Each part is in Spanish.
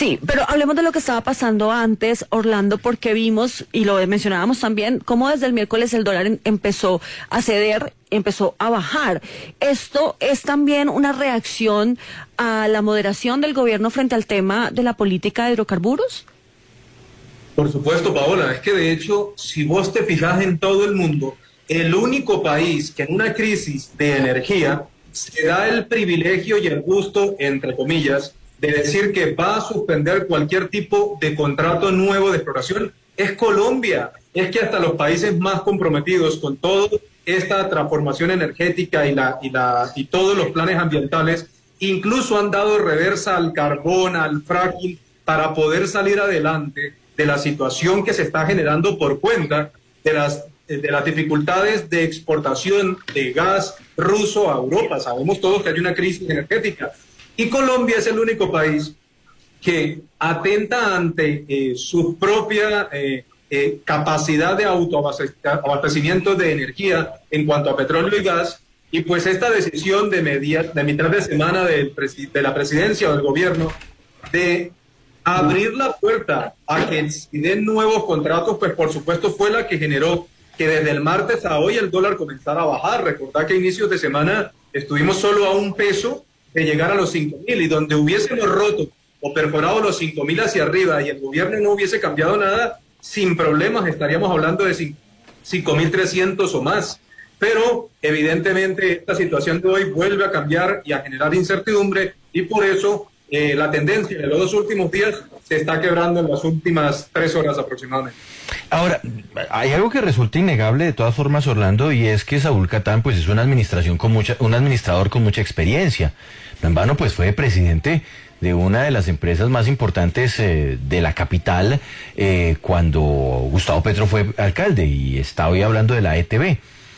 Sí, pero hablemos de lo que estaba pasando antes, Orlando, porque vimos, y lo mencionábamos también, cómo desde el miércoles el dólar empezó a ceder, empezó a bajar. ¿Esto es también una reacción a la moderación del gobierno frente al tema de la política de hidrocarburos? Por supuesto, Paola, es que de hecho, si vos te fijas en todo el mundo, el único país que en una crisis de energía se da el privilegio y el gusto, entre comillas, de decir que va a suspender cualquier tipo de contrato nuevo de exploración es Colombia. Es que hasta los países más comprometidos con toda esta transformación energética y todos los planes ambientales, incluso han dado reversa al carbón, al fracking, para poder salir adelante de la situación que se está generando por cuenta de las dificultades de exportación de gas ruso a Europa. Sabemos todos que hay una crisis energética. Y Colombia es el único país que atenta ante su propia capacidad de autoabastecimiento de energía en cuanto a petróleo y gas. Y pues esta decisión de mitad de semana de la presidencia o del gobierno de abrir la puerta a que se den nuevos contratos, pues por supuesto fue la que generó que desde el martes a hoy el dólar comenzara a bajar. Recordad que a inicios de semana estuvimos solo a $1 de llegar a los 5.000, y donde hubiésemos roto o perforado los 5.000 hacia arriba y el gobierno no hubiese cambiado nada, sin problemas estaríamos hablando de 5.300 o más. Pero evidentemente esta situación de hoy vuelve a cambiar y a generar incertidumbre, y por eso la tendencia de los 2 últimos días se está quebrando en las últimas 3 horas aproximadamente. Ahora, hay algo que resulta innegable de todas formas, Orlando, y es que Saúl Catán pues es un administrador con mucha experiencia. No en vano pues fue presidente de una de las empresas más importantes de la capital cuando Gustavo Petro fue alcalde, y está hoy hablando de la ETB.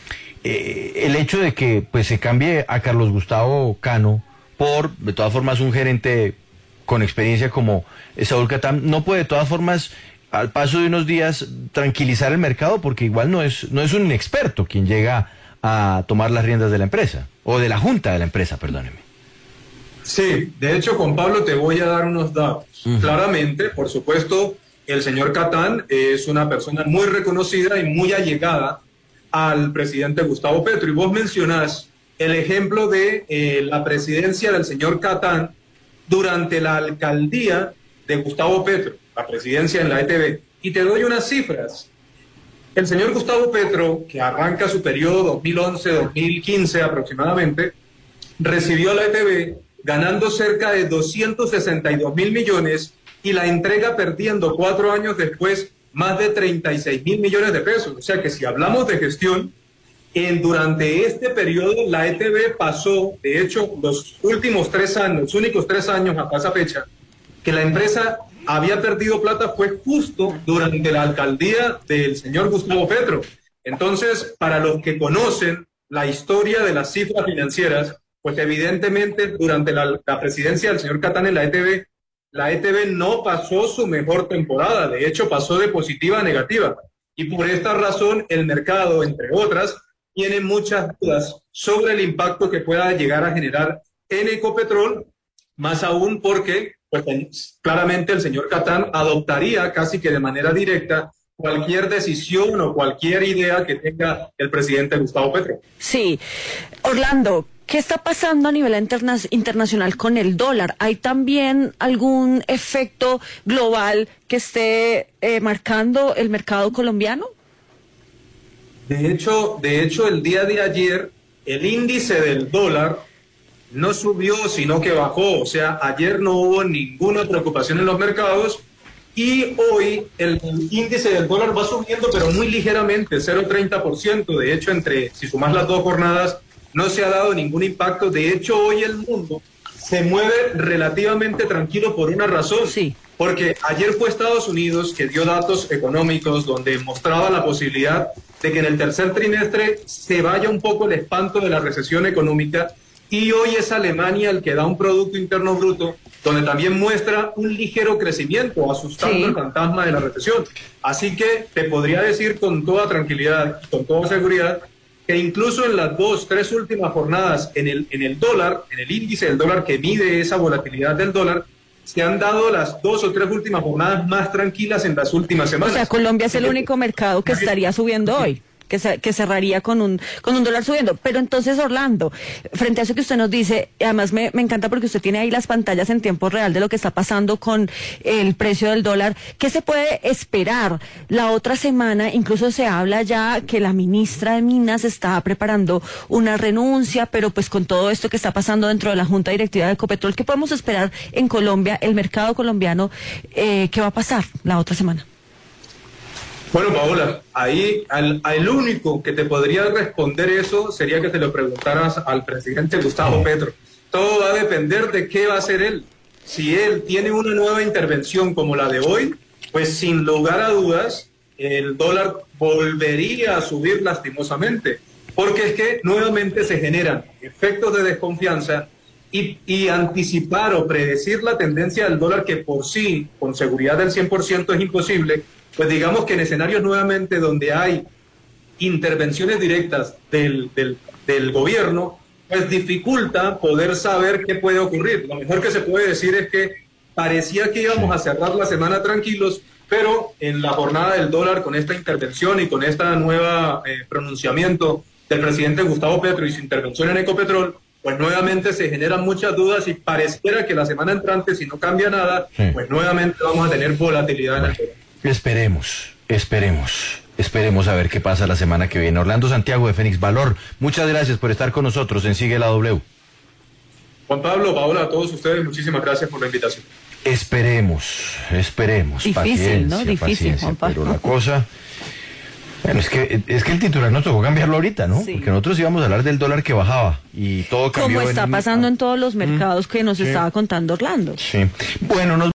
El hecho de que pues se cambie a Carlos Gustavo Cano por, de todas formas, un gerente con experiencia como Saúl Catán, no puede de todas formas, al paso de unos días, tranquilizar el mercado, porque igual no es un inexperto quien llega a tomar las riendas de la empresa, o de la junta de la empresa, perdóneme. Sí, de hecho, Juan Pablo, te voy a dar unos datos. Claramente, por supuesto, el señor Catán es una persona muy reconocida y muy allegada al presidente Gustavo Petro, y vos mencionás el ejemplo de la presidencia del señor Catán durante la alcaldía de Gustavo Petro, la presidencia en la ETB. Y te doy unas cifras. El señor Gustavo Petro, que arranca su periodo 2011-2015 aproximadamente, recibió a la ETB ganando cerca de 262.000 millones y la entrega perdiendo 4 años después más de 36.000 millones de pesos. O sea que si hablamos de gestión, durante este periodo la ETB pasó, de hecho, los únicos 3 años hasta esa fecha, que la empresa había perdido plata fue justo durante la alcaldía del señor Gustavo Petro. Entonces, para los que conocen la historia de las cifras financieras, pues evidentemente durante la presidencia del señor Catán en la ETB no pasó su mejor temporada, de hecho pasó de positiva a negativa. Y por esta razón el mercado, entre otras, tiene muchas dudas sobre el impacto que pueda llegar a generar en Ecopetrol, más aún porque pues, claramente el señor Catán adoptaría casi que de manera directa cualquier decisión o cualquier idea que tenga el presidente Gustavo Petro. Sí, Orlando, ¿qué está pasando a nivel internacional con el dólar? ¿Hay también algún efecto global que esté marcando el mercado colombiano? De hecho, el día de ayer, el índice del dólar no subió, sino que bajó. O sea, ayer no hubo ninguna preocupación en los mercados, y hoy el índice del dólar va subiendo, pero muy ligeramente, 0,30%. De hecho, si sumas las 2 jornadas, no se ha dado ningún impacto. De hecho, hoy el mundo se mueve relativamente tranquilo por una razón. Sí. Porque ayer fue Estados Unidos que dio datos económicos donde mostraba la posibilidad de que en el tercer trimestre se vaya un poco el espanto de la recesión económica, y hoy es Alemania el que da un Producto Interno Bruto donde también muestra un ligero crecimiento, asustando el fantasma de la recesión. Así que te podría decir con toda tranquilidad, con toda seguridad, que incluso en las 2-3 últimas jornadas en el dólar, en el índice del dólar que mide esa volatilidad del dólar, se han dado las 2 o 3 últimas jornadas más tranquilas en las últimas semanas. O sea, Colombia es el único mercado que estaría subiendo hoy, que cerraría con un dólar subiendo. Pero entonces, Orlando, frente a eso que usted nos dice, además me encanta porque usted tiene ahí las pantallas en tiempo real de lo que está pasando con el precio del dólar. ¿Qué se puede esperar la otra semana? Incluso se habla ya que la ministra de Minas está preparando una renuncia, pero pues con todo esto que está pasando dentro de la Junta Directiva de Ecopetrol, ¿qué podemos esperar en Colombia, el mercado colombiano? ¿Qué va a pasar la otra semana? Bueno, Paola, ahí al único que te podría responder eso sería que te lo preguntaras al presidente Gustavo Petro. Todo va a depender de qué va a hacer él. Si él tiene una nueva intervención como la de hoy, pues sin lugar a dudas, el dólar volvería a subir lastimosamente, porque es que nuevamente se generan efectos de desconfianza y anticipar o predecir la tendencia del dólar, que por sí, con seguridad del 100% es imposible. Pues digamos que en escenarios nuevamente donde hay intervenciones directas del gobierno, pues dificulta poder saber qué puede ocurrir. Lo mejor que se puede decir es que parecía que íbamos a cerrar la semana tranquilos, pero en la jornada del dólar, con esta intervención y con esta nueva pronunciamiento del presidente Gustavo Petro y su intervención en Ecopetrol, pues nuevamente se generan muchas dudas y pareciera que la semana entrante, si no cambia nada, pues nuevamente vamos a tener volatilidad en el dólar. Esperemos a ver qué pasa la semana que viene. Orlando Santiago de Fénix Valor, muchas gracias por estar con nosotros en Sigue la W. Juan Pablo, Paola, a todos ustedes, muchísimas gracias por la invitación. Esperemos. Difícil, paciencia, ¿no? Difícil, Juan Pablo. Pero la cosa... Bueno, es que el titular nos tocó cambiarlo ahorita, ¿no? Sí. Porque nosotros íbamos a hablar del dólar que bajaba y todo cambió. Como está pasando en todos los mercados que nos estaba contando Orlando. Sí. Bueno,